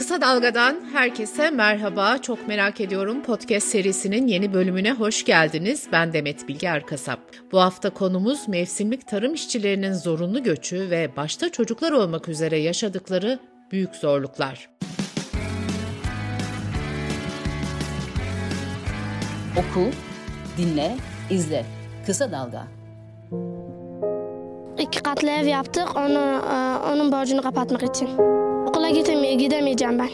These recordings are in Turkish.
Kısa Dalga'dan herkese merhaba. Çok merak ediyorum podcast serisinin yeni bölümüne hoş geldiniz. Ben Demet Bilge Erkasap. Bu hafta konumuz mevsimlik tarım işçilerinin zorunlu göçü ve başta çocuklar olmak üzere yaşadıkları büyük zorluklar. Oku, dinle, izle. Kısa Dalga. 2 katlı ev yaptık, onun borcunu kapatmak için. Okula gidemeyeceğim ben.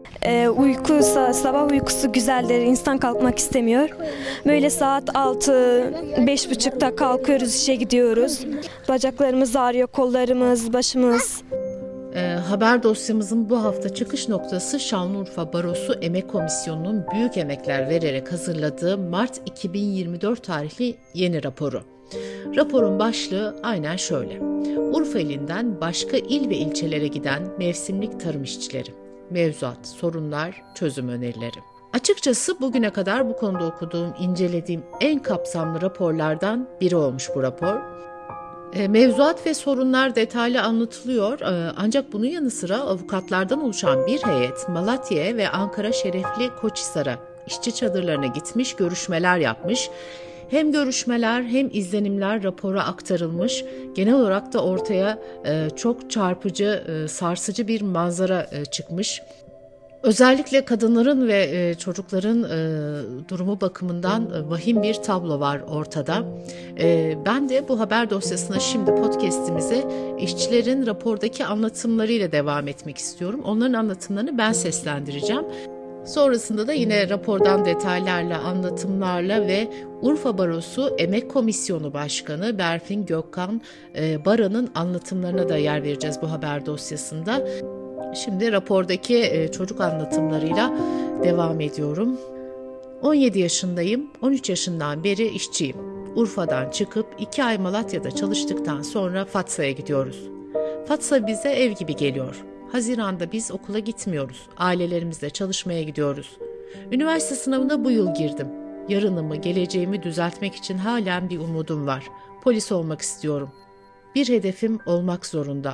Sabah uykusu güzeldir. İnsan kalkmak istemiyor. Böyle saat 6, 5.30'da kalkıyoruz, işe gidiyoruz. Bacaklarımız ağrıyor, kollarımız, başımız. Haber dosyamızın bu hafta çıkış noktası Şanlıurfa Barosu Emek Komisyonu'nun büyük emekler vererek hazırladığı Mart 2024 tarihli yeni raporu. Raporun başlığı aynen şöyle: Urfa ilinden başka il ve ilçelere giden mevsimlik tarım işçileri. Mevzuat, sorunlar, çözüm önerileri. Açıkçası bugüne kadar bu konuda okuduğum, incelediğim en kapsamlı raporlardan biri olmuş bu rapor. Mevzuat ve sorunlar detaylı anlatılıyor, ancak bunun yanı sıra avukatlardan oluşan bir heyet Malatya'ya ve Ankara Şerefli Koçhisar'a işçi çadırlarına gitmiş, görüşmeler yapmış. Hem görüşmeler hem izlenimler rapora aktarılmış. Genel olarak da ortaya çok çarpıcı, sarsıcı bir manzara çıkmış. Özellikle kadınların ve çocukların durumu bakımından vahim bir tablo var ortada. Ben de bu haber dosyasına şimdi podcast'imize işçilerin rapordaki anlatımlarıyla devam etmek istiyorum. Onların anlatımlarını ben seslendireceğim. Sonrasında da yine rapordan detaylarla, anlatımlarla ve Urfa Barosu Emek Komisyonu Başkanı Berfin Gökkan Baran'ın anlatımlarına da yer vereceğiz bu haber dosyasında. Şimdi rapordaki çocuk anlatımlarıyla devam ediyorum. 17 yaşındayım, 13 yaşından beri işçiyim. Urfa'dan çıkıp 2 ay Malatya'da çalıştıktan sonra Fatsa'ya gidiyoruz. Fatsa bize ev gibi geliyor. Haziran'da biz okula gitmiyoruz. Ailelerimizle çalışmaya gidiyoruz. Üniversite sınavına bu yıl girdim. Yarınımı, geleceğimi düzeltmek için halen bir umudum var. Polis olmak istiyorum. Bir hedefim olmak zorunda.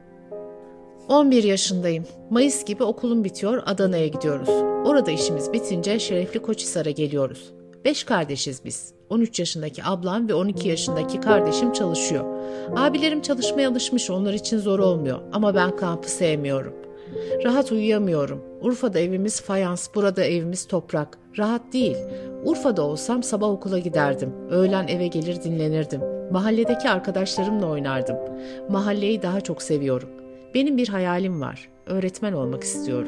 11 yaşındayım. Mayıs gibi okulum bitiyor, Adana'ya gidiyoruz. Orada işimiz bitince Şerefli Koçhisar'a geliyoruz. 5 kardeşiz biz. 13 yaşındaki ablam ve 12 yaşındaki kardeşim çalışıyor. Abilerim çalışmaya alışmış, onlar için zor olmuyor. Ama ben kampı sevmiyorum. Rahat uyuyamıyorum. Urfa'da evimiz fayans, burada evimiz toprak. Rahat değil. Urfa'da olsam sabah okula giderdim. Öğlen eve gelir dinlenirdim. Mahalledeki arkadaşlarımla oynardım. Mahalleyi daha çok seviyorum. Benim bir hayalim var. Öğretmen olmak istiyorum.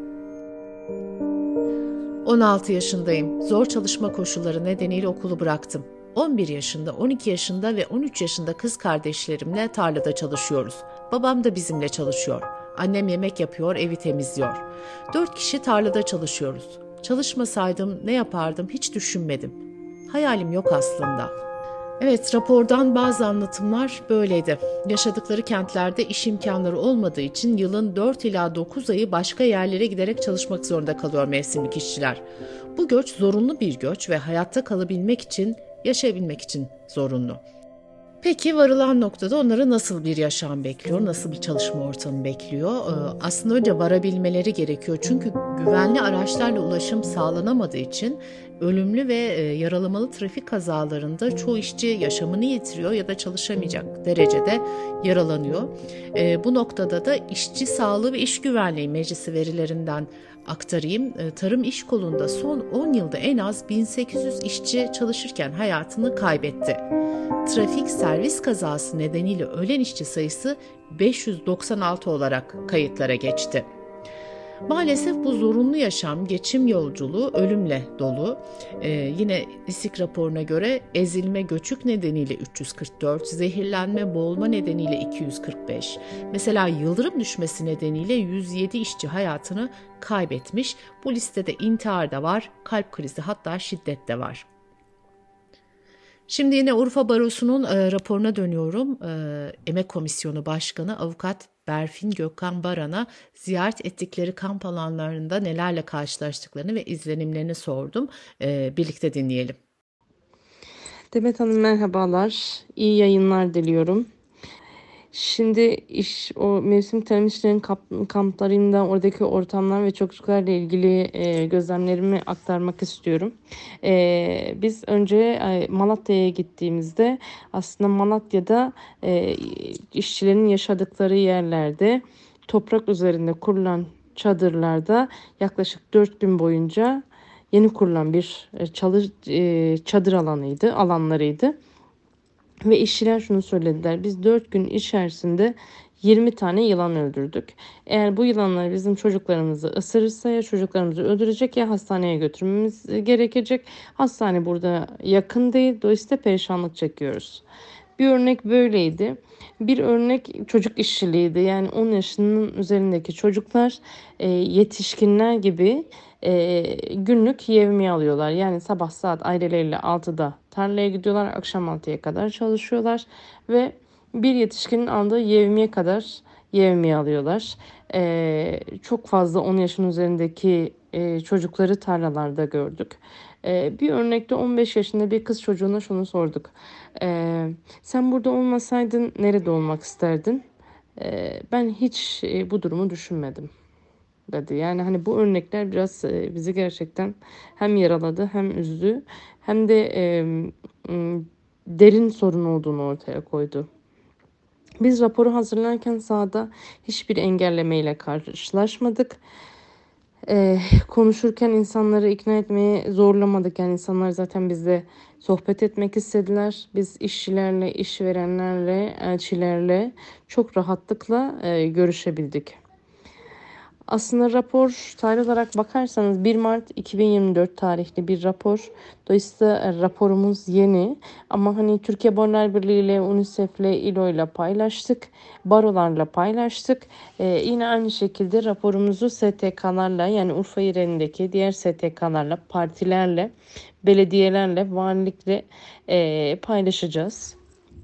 16 yaşındayım. Zor çalışma koşulları nedeniyle okulu bıraktım. 11 yaşında, 12 yaşında ve 13 yaşında kız kardeşlerimle tarlada çalışıyoruz. Babam da bizimle çalışıyor. Annem yemek yapıyor, evi temizliyor. 4 kişi tarlada çalışıyoruz. Çalışmasaydım ne yapardım hiç düşünmedim. Hayalim yok aslında. Evet, rapordan bazı anlatımlar böyleydi. Yaşadıkları kentlerde iş imkanları olmadığı için yılın 4 ila 9 ayı başka yerlere giderek çalışmak zorunda kalıyor mevsimlik işçiler. Bu göç zorunlu bir göç ve hayatta kalabilmek için, yaşayabilmek için zorunlu. Peki varılan noktada onları nasıl bir yaşam bekliyor, nasıl bir çalışma ortamı bekliyor? Aslında önce varabilmeleri gerekiyor. Çünkü güvenli araçlarla ulaşım sağlanamadığı için ölümlü ve yaralamalı trafik kazalarında çoğu işçi yaşamını yitiriyor ya da çalışamayacak derecede yaralanıyor. Bu noktada da İşçi Sağlığı ve İş Güvenliği Meclisi verilerinden aktarayım. Tarım İş Kolu'nda son 10 yılda en az 1800 işçi çalışırken hayatını kaybetti. Trafik servis kazası nedeniyle ölen işçi sayısı 596 olarak kayıtlara geçti. Maalesef bu zorunlu yaşam, geçim yolculuğu ölümle dolu. Yine İSİK raporuna göre ezilme, göçük nedeniyle 344, zehirlenme, boğulma nedeniyle 245, mesela yıldırım düşmesi nedeniyle 107 işçi hayatını kaybetmiş. Bu listede intihar da var, kalp krizi hatta şiddet de var. Şimdi yine Urfa Barosu'nun raporuna dönüyorum. Emek Komisyonu Başkanı Avukat Berfin Gökkan Baran'a ziyaret ettikleri kamp alanlarında nelerle karşılaştıklarını ve izlenimlerini sordum. Birlikte dinleyelim. Demet Hanım merhabalar. İyi yayınlar diliyorum. Şimdi o mevsim tarım işçilerin kamplarında oradaki ortamlar ve çocuklarla ilgili gözlemlerimi aktarmak istiyorum. Biz önce Malatya'ya gittiğimizde aslında Malatya'da işçilerin yaşadıkları yerlerde toprak üzerinde kurulan çadırlarda yaklaşık 4 gün boyunca yeni kurulan bir çadır alanlarıydı. Ve işçiler şunu söylediler: biz 4 gün içerisinde 20 tane yılan öldürdük. Eğer bu yılanlar bizim çocuklarımızı ısırırsa ya çocuklarımızı öldürecek ya hastaneye götürmemiz gerekecek. Hastane burada yakın değil. Dolayısıyla perişanlık çekiyoruz. Bir örnek böyleydi. Bir örnek çocuk işçiliğiydi. Yani 10 yaşının üzerindeki çocuklar yetişkinler gibi günlük yevmiye alıyorlar. Yani sabah saat aileleriyle 6'da tarlaya gidiyorlar. Akşam 6'ya kadar çalışıyorlar. Ve bir yetişkinin aldığı yevmiye kadar yevmiye alıyorlar. Çok fazla 10 yaşın üzerindeki çocukları tarlalarda gördük. Bir örnekte 15 yaşında bir kız çocuğuna şunu sorduk: sen burada olmasaydın nerede olmak isterdin? Ben hiç bu durumu düşünmedim dedi. Yani hani bu örnekler biraz bizi gerçekten hem yaraladı hem üzdü hem de derin sorun olduğunu ortaya koydu. Biz raporu hazırlarken sahada hiçbir engellemeyle karşılaşmadık. Konuşurken insanları ikna etmeye zorlamadık. Yani insanlar zaten bizle sohbet etmek istediler. Biz işçilerle, işverenlerle, elçilerle çok rahatlıkla görüşebildik. Aslında rapor tarih olarak bakarsanız 1 Mart 2024 tarihli bir rapor. Dolayısıyla raporumuz yeni. Ama hani Türkiye Barolar Birliği ile UNICEF ile İLO ile paylaştık. Barolarla paylaştık. Yine aynı şekilde raporumuzu STK'larla, yani Urfa İRE'ndeki diğer STK'larla, partilerle, belediyelerle, valilikle paylaşacağız.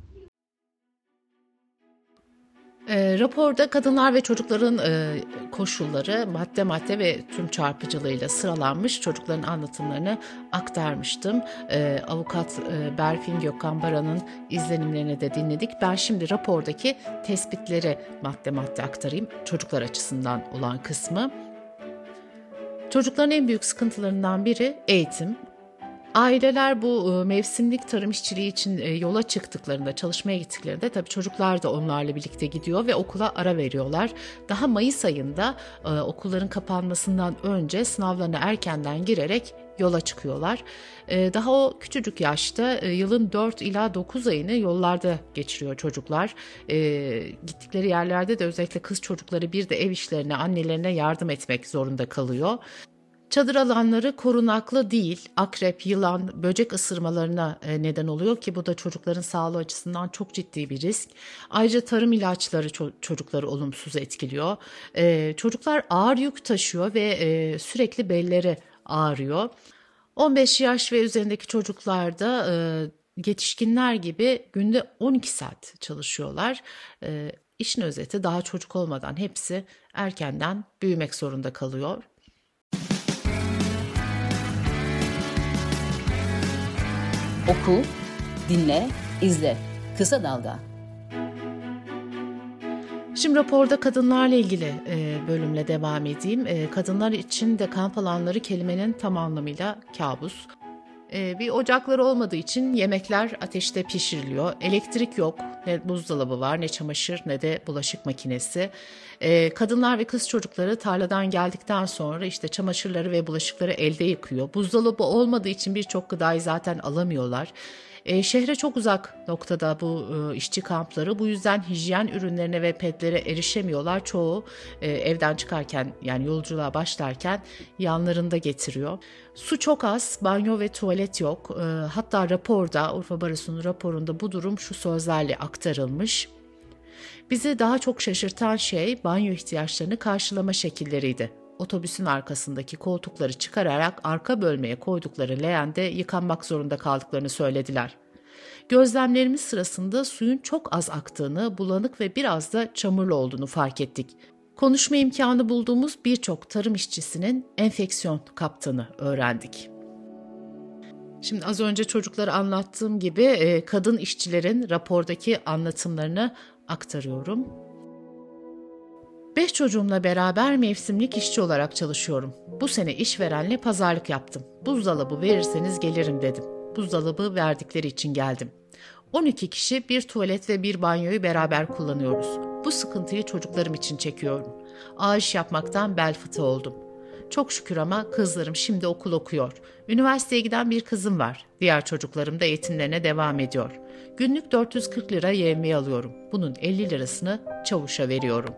Raporda kadınlar ve çocukların koşulları madde madde ve tüm çarpıcılığıyla sıralanmış, çocukların anlatımlarını aktarmıştım. Avukat Berfin Gökhan Baran'ın izlenimlerini de dinledik. Ben şimdi rapordaki tespitleri madde madde aktarayım, çocuklar açısından olan kısmı. Çocukların en büyük sıkıntılarından biri eğitim. Aileler bu mevsimlik tarım işçiliği için yola çıktıklarında, çalışmaya gittiklerinde tabii çocuklar da onlarla birlikte gidiyor ve okula ara veriyorlar. Daha Mayıs ayında okulların kapanmasından önce sınavlarına erkenden girerek yola çıkıyorlar. Daha o küçücük yaşta yılın 4 ila 9 ayını yollarda geçiriyor çocuklar. Gittikleri yerlerde de özellikle kız çocukları bir de ev işlerine, annelerine yardım etmek zorunda kalıyor. Çadır alanları korunaklı değil, akrep, yılan, böcek ısırmalarına neden oluyor ki bu da çocukların sağlığı açısından çok ciddi bir risk. Ayrıca tarım ilaçları çocukları olumsuz etkiliyor. Çocuklar ağır yük taşıyor ve sürekli belleri ağrıyor. 15 yaş ve üzerindeki çocuklar da yetişkinler gibi günde 12 saat çalışıyorlar. İşin özeti, daha çocuk olmadan hepsi erkenden büyümek zorunda kalıyor. Oku, dinle, izle. Kısa Dalga. Şimdi raporda kadınlarla ilgili bölümle devam edeyim. Kadınlar için de kamp alanları kelimenin tam anlamıyla kabus. Bir ocakları olmadığı için yemekler ateşte pişiriliyor. Elektrik yok, ne buzdolabı var, ne çamaşır ne de bulaşık makinesi. Kadınlar ve kız çocukları tarladan geldikten sonra işte çamaşırları ve bulaşıkları elde yıkıyor. Buzdolabı olmadığı için birçok gıdayı zaten alamıyorlar. Şehre çok uzak noktada bu işçi kampları, bu yüzden hijyen ürünlerine ve pedlere erişemiyorlar. Çoğu evden çıkarken, yani yolculuğa başlarken yanlarında getiriyor. Su çok az, banyo ve tuvalet yok. Hatta raporda, Urfa Barosu'nun raporunda bu durum şu sözlerle aktarılmış: bizi daha çok şaşırtan şey banyo ihtiyaçlarını karşılama şekilleriydi. Otobüsün arkasındaki koltukları çıkararak arka bölmeye koydukları leğende yıkanmak zorunda kaldıklarını söylediler. Gözlemlerimiz sırasında suyun çok az aktığını, bulanık ve biraz da çamurlu olduğunu fark ettik. Konuşma imkanı bulduğumuz birçok tarım işçisinin enfeksiyon kaptığını öğrendik. Şimdi az önce çocuklara anlattığım gibi kadın işçilerin rapordaki anlatımlarını aktarıyorum. 5 çocuğumla beraber mevsimlik işçi olarak çalışıyorum. Bu sene işverenle pazarlık yaptım. Buzdolabı verirseniz gelirim dedim. Buzdolabı verdikleri için geldim. 12 kişi bir tuvalet ve bir banyoyu beraber kullanıyoruz. Bu sıkıntıyı çocuklarım için çekiyorum. Ağır iş yapmaktan bel fıtığı oldum. Çok şükür ama kızlarım şimdi okul okuyor. Üniversiteye giden bir kızım var. Diğer çocuklarım da eğitimlerine devam ediyor. Günlük 440 lira yevmiye alıyorum. Bunun 50 lirasını çavuşa veriyorum.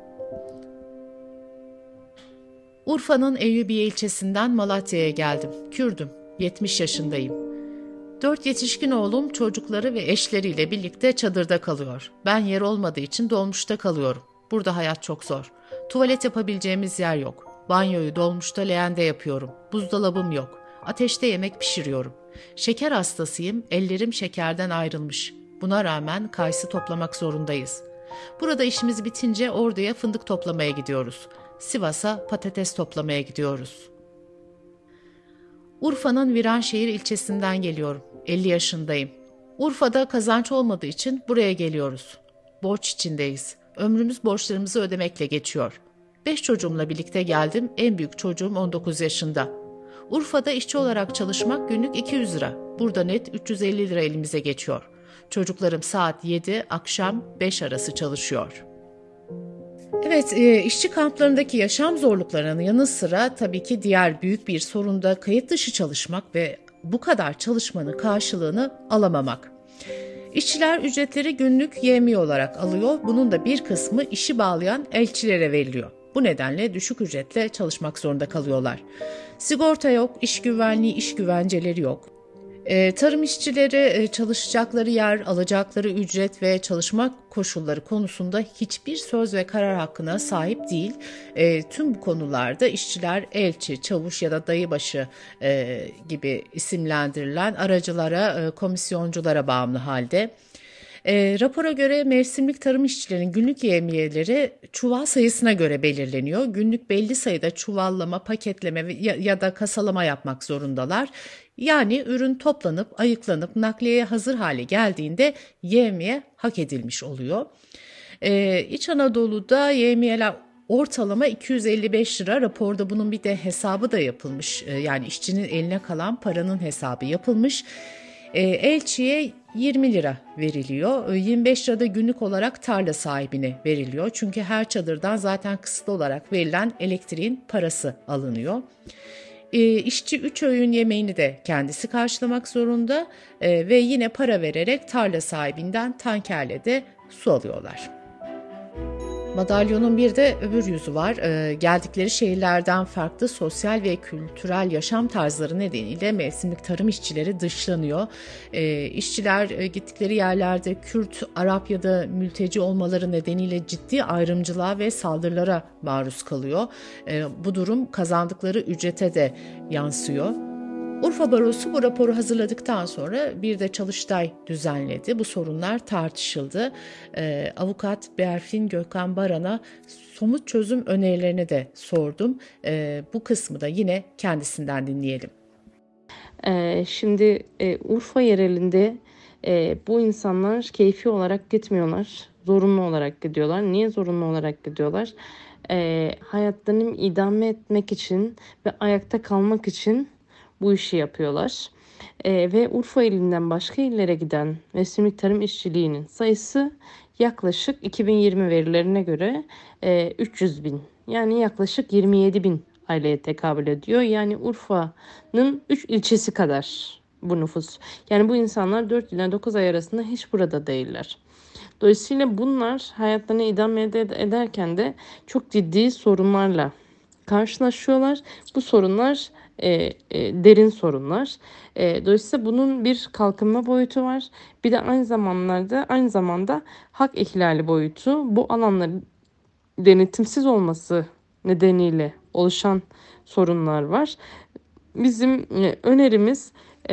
Urfa'nın Eyyubiye ilçesinden Malatya'ya geldim. Kürdüm, 70 yaşındayım. 4 yetişkin oğlum çocukları ve eşleriyle birlikte çadırda kalıyor. Ben yer olmadığı için dolmuşta kalıyorum. Burada hayat çok zor. Tuvalet yapabileceğimiz yer yok. Banyoyu dolmuşta leğende yapıyorum. Buzdolabım yok. Ateşte yemek pişiriyorum. Şeker hastasıyım, ellerim şekerden ayrılmış. Buna rağmen kayısı toplamak zorundayız. Burada işimiz bitince Ordu'ya fındık toplamaya gidiyoruz. Sivas'a patates toplamaya gidiyoruz. Urfa'nın Viranşehir ilçesinden geliyorum. 50 yaşındayım. Urfa'da kazanç olmadığı için buraya geliyoruz. Borç içindeyiz. Ömrümüz borçlarımızı ödemekle geçiyor. 5 çocuğumla birlikte geldim. En büyük çocuğum 19 yaşında. Urfa'da işçi olarak çalışmak günlük 200 lira. Burada net 350 lira elimize geçiyor. Çocuklarım saat 7, akşam 5 arası çalışıyor. Evet, işçi kamplarındaki yaşam zorluklarının yanı sıra tabii ki diğer büyük bir sorun da kayıt dışı çalışmak ve bu kadar çalışmanın karşılığını alamamak. İşçiler ücretleri günlük yevmiye olarak alıyor. Bunun da bir kısmı işi bağlayan elçilere veriliyor. Bu nedenle düşük ücretle çalışmak zorunda kalıyorlar. Sigorta yok, iş güvenliği, iş güvenceleri yok. Tarım işçileri çalışacakları yer, alacakları ücret ve çalışma koşulları konusunda hiçbir söz ve karar hakkına sahip değil. Tüm bu konularda işçiler elçi, çavuş ya da dayıbaşı gibi isimlendirilen aracılara, komisyonculara bağımlı halde. Rapora göre mevsimlik tarım işçilerinin günlük yevmiyeleri çuval sayısına göre belirleniyor. Günlük belli sayıda çuvallama, paketleme ya da kasalama yapmak zorundalar. Yani ürün toplanıp, ayıklanıp nakliyeye hazır hale geldiğinde yevmiye hak edilmiş oluyor. İç Anadolu'da yevmiyeler ortalama 255 lira. Raporda bunun bir de hesabı da yapılmış. Yani işçinin eline kalan paranın hesabı yapılmış. Elçiye 20 lira veriliyor. 25 lira da günlük olarak tarla sahibine veriliyor. Çünkü her çadırdan zaten kısıtlı olarak verilen elektriğin parası alınıyor. İşçi 3 öğün yemeğini de kendisi karşılamak zorunda ve yine para vererek tarla sahibinden tankerle de su alıyorlar. Madalyonun bir de öbür yüzü var. Geldikleri şehirlerden farklı sosyal ve kültürel yaşam tarzları nedeniyle mevsimlik tarım işçileri dışlanıyor. İşçiler gittikleri yerlerde Kürt, Arap ya da mülteci olmaları nedeniyle ciddi ayrımcılığa ve saldırılara maruz kalıyor. Bu durum kazandıkları ücrete de yansıyor. Urfa Barosu bu raporu hazırladıktan sonra bir de çalıştay düzenledi. Bu sorunlar tartışıldı. Avukat Berfin Gökhan Baran'a somut çözüm önerilerini de sordum. Bu kısmı da yine kendisinden dinleyelim. Şimdi Urfa yerelinde bu insanlar keyfi olarak gitmiyorlar. Zorunlu olarak gidiyorlar. Niye zorunlu olarak gidiyorlar? Hayatlarını idame etmek için ve ayakta kalmak için bu işi yapıyorlar. Ve Urfa ilinden başka illere giden mevsimlik tarım işçiliğinin sayısı yaklaşık 2020 verilerine göre 300 bin. Yani yaklaşık 27 bin aileye tekabül ediyor. Yani Urfa'nın 3 ilçesi kadar bu nüfus. Yani bu insanlar 4 ile 9 ay arasında hiç burada değiller. Dolayısıyla bunlar hayatlarını idame ederken de çok ciddi sorunlarla karşılaşıyorlar. Bu sorunlar derin sorunlar. Dolayısıyla bunun bir kalkınma boyutu var. Bir de aynı zamanda hak ihlali boyutu. Bu alanların denetimsiz olması nedeniyle oluşan sorunlar var. Bizim önerimiz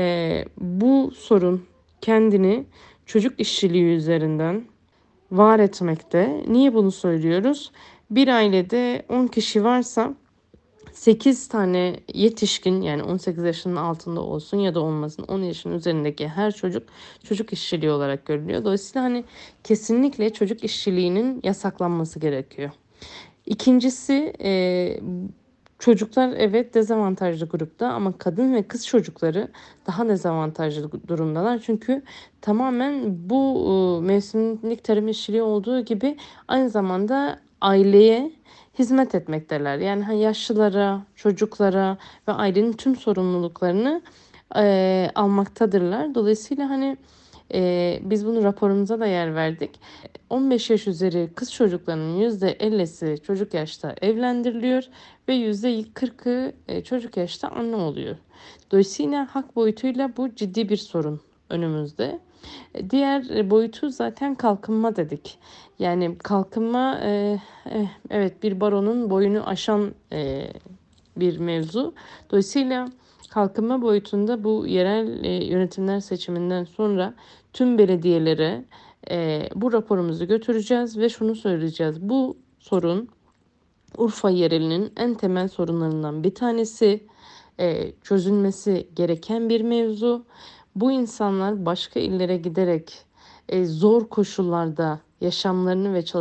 bu sorun kendini çocuk işçiliği üzerinden var etmekte. Niye bunu söylüyoruz? Bir ailede 10 kişi varsa 8 tane yetişkin, yani 18 yaşının altında olsun ya da olmasın, 10 yaşın üzerindeki her çocuk işçiliği olarak görülüyor. Dolayısıyla hani kesinlikle çocuk işçiliğinin yasaklanması gerekiyor. İkincisi, çocuklar evet dezavantajlı grupta ama kadın ve kız çocukları daha dezavantajlı durumdalar. Çünkü tamamen bu mevsimlik tarım işçiliği olduğu gibi aynı zamanda aileye hizmet etmekteler. Yani hani yaşlılara, çocuklara ve ailenin tüm sorumluluklarını almaktadırlar. Dolayısıyla hani biz bunu raporumuza da yer verdik. 15 yaş üzeri kız çocuklarının %50'si çocuk yaşta evlendiriliyor ve %40'ı çocuk yaşta anne oluyor. Dolayısıyla hak boyutuyla bu ciddi bir sorun önümüzde. Diğer boyutu zaten kalkınma dedik. Yani kalkınma evet bir baronun boyunu aşan bir mevzu. Dolayısıyla kalkınma boyutunda bu yerel yönetimler seçiminden sonra tüm belediyelere bu raporumuzu götüreceğiz ve şunu söyleyeceğiz. Bu sorun Urfa yerelinin en temel sorunlarından bir tanesi, çözülmesi gereken bir mevzu. Bu insanlar başka illere giderek zor koşullarda yaşamlarını ve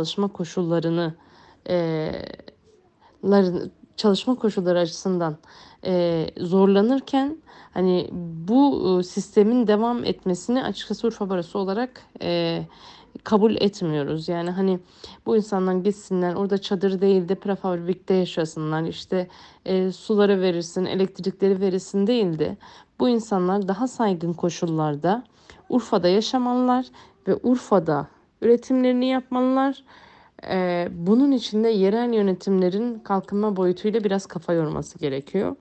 çalışma koşulları açısından zorlanırken hani bu sistemin devam etmesini açıkçası Urfa Barosu olarak kabul etmiyoruz. Yani hani bu insanlar gitsinler orada çadır değil de prefabrikte yaşasınlar, işte suları verirsin, elektrikleri verirsin değil de bu insanlar daha saygın koşullarda Urfa'da yaşamalılar ve Urfa'da üretimlerini yapmalılar. Bunun için de yerel yönetimlerin kalkınma boyutuyla biraz kafa yorması gerekiyor.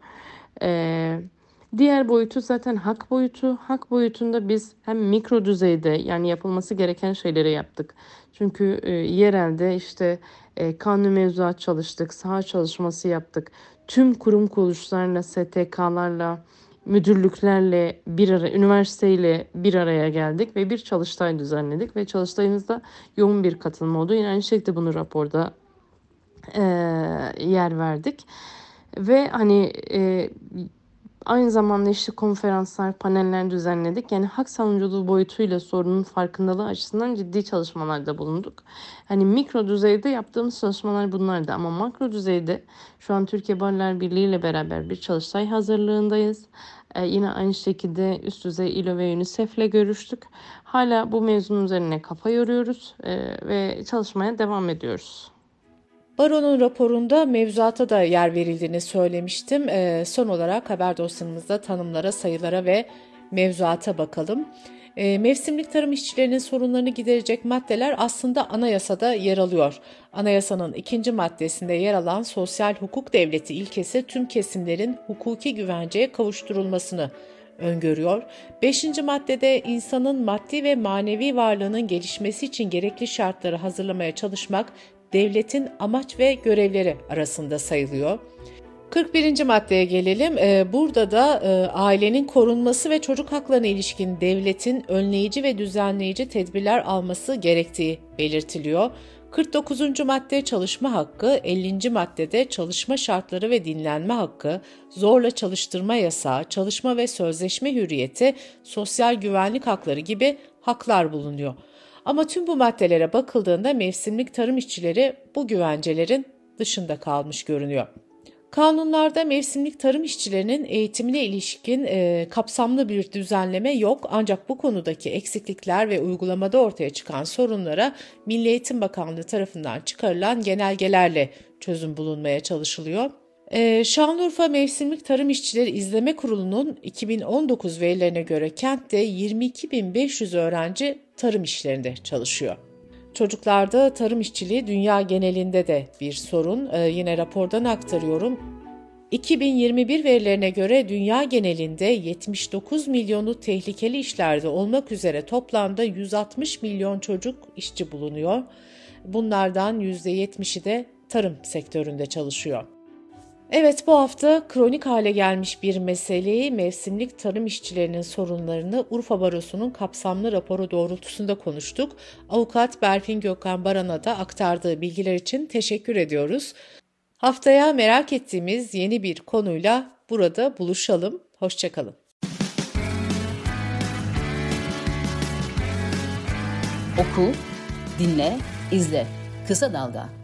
Diğer boyutu zaten hak boyutu. Hak boyutunda biz hem mikro düzeyde yani yapılması gereken şeyleri yaptık. Çünkü yerelde işte kanun mevzuat çalıştık, saha çalışması yaptık. Tüm kurum kuruluşlarla, STK'larla, müdürlüklerle üniversiteyle bir araya geldik ve bir çalıştay düzenledik ve çalıştayımızda yoğun bir katılım oldu. Yine aynı şekilde bunu raporda yer verdik ve hani aynı zamanda işte konferanslar, paneller düzenledik. Yani hak savunuculuğu boyutuyla sorunun farkındalığı açısından ciddi çalışmalarda bulunduk. Hani mikro düzeyde yaptığımız çalışmalar bunlardı ama makro düzeyde şu an Türkiye Barlar Birliği ile beraber bir çalıştay hazırlığındayız. Yine aynı şekilde üst düzey İLO ve UNICEF ile görüştük. Hala bu mevzunun üzerine kafa yoruyoruz ve çalışmaya devam ediyoruz. Baron'un raporunda mevzuata da yer verildiğini söylemiştim. Son olarak haber dosyamızda tanımlara, sayılara ve mevzuata bakalım. Mevsimlik tarım işçilerinin sorunlarını giderecek maddeler aslında anayasada yer alıyor. Anayasanın 2. maddesinde yer alan sosyal hukuk devleti ilkesi tüm kesimlerin hukuki güvenceye kavuşturulmasını öngörüyor. 5. maddede insanın maddi ve manevi varlığının gelişmesi için gerekli şartları hazırlamaya çalışmak devletin amaç ve görevleri arasında sayılıyor. 41. maddeye gelelim. Burada da ailenin korunması ve çocuk haklarına ilişkin devletin önleyici ve düzenleyici tedbirler alması gerektiği belirtiliyor. 49. madde çalışma hakkı, 50. maddede çalışma şartları ve dinlenme hakkı, zorla çalıştırma yasağı, çalışma ve sözleşme hürriyeti, sosyal güvenlik hakları gibi haklar bulunuyor. Ama tüm bu maddelere bakıldığında mevsimlik tarım işçileri bu güvencelerin dışında kalmış görünüyor. Kanunlarda mevsimlik tarım işçilerinin eğitimine ilişkin kapsamlı bir düzenleme yok, ancak bu konudaki eksiklikler ve uygulamada ortaya çıkan sorunlara Milli Eğitim Bakanlığı tarafından çıkarılan genelgelerle çözüm bulunmaya çalışılıyor. Şanlıurfa Mevsimlik Tarım İşçileri İzleme Kurulu'nun 2019 verilerine göre kentte 22.500 öğrenci tarım işlerinde çalışıyor. Çocuklarda tarım işçiliği dünya genelinde de bir sorun. Yine rapordan aktarıyorum. 2021 verilerine göre dünya genelinde 79 milyonu tehlikeli işlerde olmak üzere toplamda 160 milyon çocuk işçi bulunuyor. Bunlardan %70'i de tarım sektöründe çalışıyor. Evet, bu hafta kronik hale gelmiş bir meseleyi, mevsimlik tarım işçilerinin sorunlarını Urfa Barosu'nun kapsamlı raporu doğrultusunda konuştuk. Avukat Berfin Gökhan Baran'a da aktardığı bilgiler için teşekkür ediyoruz. Haftaya merak ettiğimiz yeni bir konuyla burada buluşalım. Hoşçakalın. Oku, dinle, izle. Kısa Dalga.